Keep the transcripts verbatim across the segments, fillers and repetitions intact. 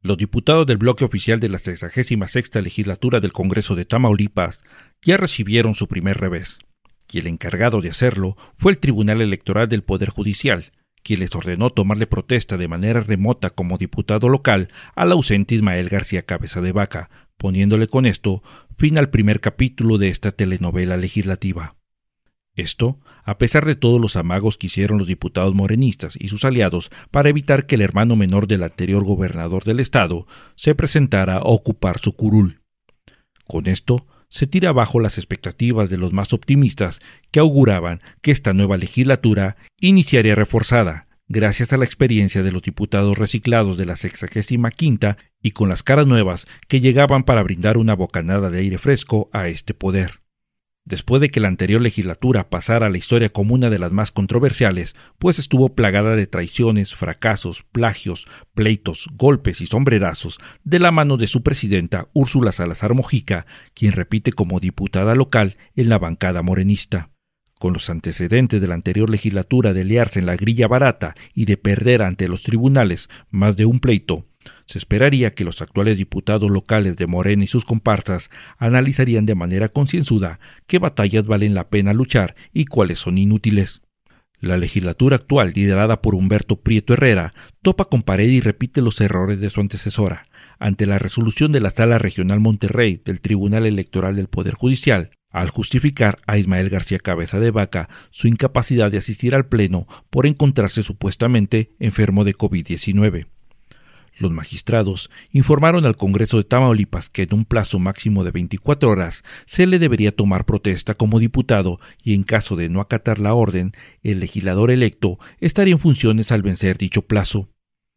Los diputados del bloque oficial de la sexagésima sexta legislatura del Congreso de Tamaulipas ya recibieron su primer revés, y el encargado de hacerlo fue el Tribunal Electoral del Poder Judicial, quien les ordenó tomarle protesta de manera remota como diputado local al ausente Ismael García Cabeza de Vaca, poniéndole con esto fin al primer capítulo de esta telenovela legislativa. Esto, a pesar de todos los amagos que hicieron los diputados morenistas y sus aliados para evitar que el hermano menor del anterior gobernador del estado se presentara a ocupar su curul. Con esto, se tira abajo las expectativas de los más optimistas que auguraban que esta nueva legislatura iniciaría reforzada, gracias a la experiencia de los diputados reciclados de la sexagésima quinta y con las caras nuevas que llegaban para brindar una bocanada de aire fresco a este poder. Después de que la anterior legislatura pasara a la historia como una de las más controversiales, pues estuvo plagada de traiciones, fracasos, plagios, pleitos, golpes y sombrerazos de la mano de su presidenta Úrsula Salazar Mojica, quien repite como diputada local en la bancada morenista. Con los antecedentes de la anterior legislatura de liarse en la grilla barata y de perder ante los tribunales más de un pleito, se esperaría que los actuales diputados locales de Morena y sus comparsas analizarían de manera concienzuda qué batallas valen la pena luchar y cuáles son inútiles. La legislatura actual, liderada por Humberto Prieto Herrera, topa con pared y repite los errores de su antecesora. Ante la resolución de la Sala Regional Monterrey del Tribunal Electoral del Poder Judicial, al justificar a Ismael García Cabeza de Vaca su incapacidad de asistir al Pleno por encontrarse supuestamente enfermo de COVID diecinueve. Los magistrados informaron al Congreso de Tamaulipas que en un plazo máximo de veinticuatro horas se le debería tomar protesta como diputado y en caso de no acatar la orden, el legislador electo estaría en funciones al vencer dicho plazo.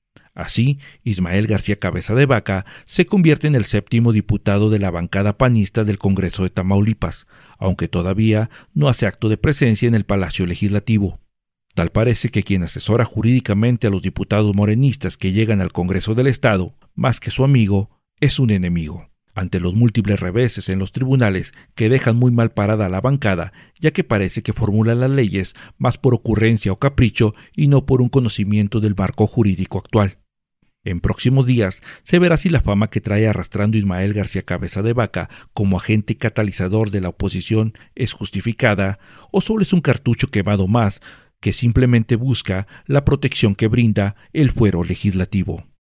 Así, Ismael García Cabeza de Vaca se convierte en el séptimo diputado de la bancada panista del Congreso de Tamaulipas, aunque todavía no hace acto de presencia en el Palacio Legislativo. Tal parece que quien asesora jurídicamente a los diputados morenistas que llegan al Congreso del Estado, más que su amigo, es un enemigo. Ante los múltiples reveses en los tribunales que dejan muy mal parada a la bancada, ya que parece que formulan las leyes más por ocurrencia o capricho y no por un conocimiento del marco jurídico actual. En próximos días se verá si la fama que trae arrastrando Ismael García Cabeza de Vaca como agente catalizador de la oposición es justificada o solo es un cartucho quemado más que simplemente busca la protección que brinda el fuero legislativo.